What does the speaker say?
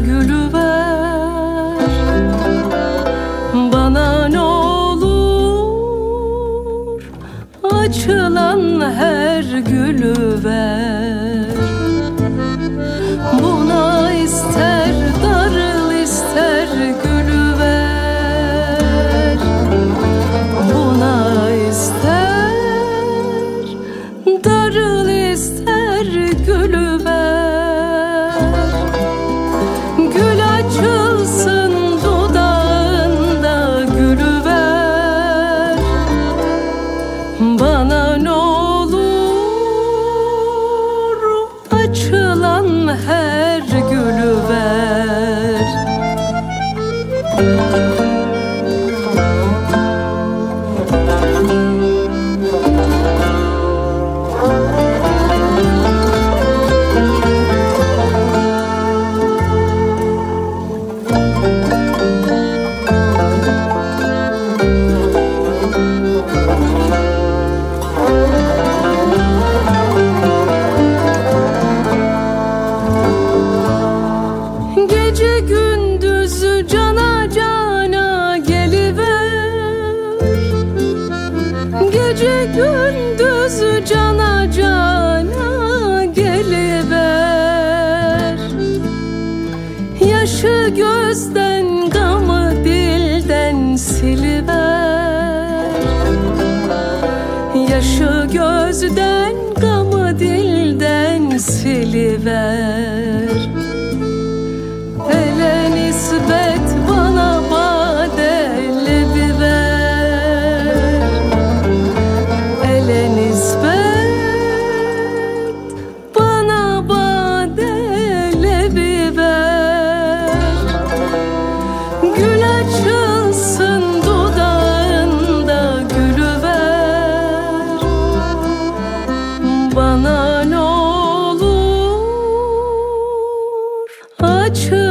gülü ver. Bana ne olur açılan her gülü ver. Buna ister darıl ister gülü ver. Buna ister darıl ister gülü ver. Gül açılsın dudağında gülü ver. Bana ne olur açılan her gülü ver. Gece gündüz cana cana geliver. Gece gündüz cana cana geliver. Yaşı gözden gamı dilden siliver. Yaşı gözden gamı dilden siliver. Ele nispet bana badele biber. Ele nispet bana badele biber. Gül açılsın dudağında gülü ver. Bana ne olur açıl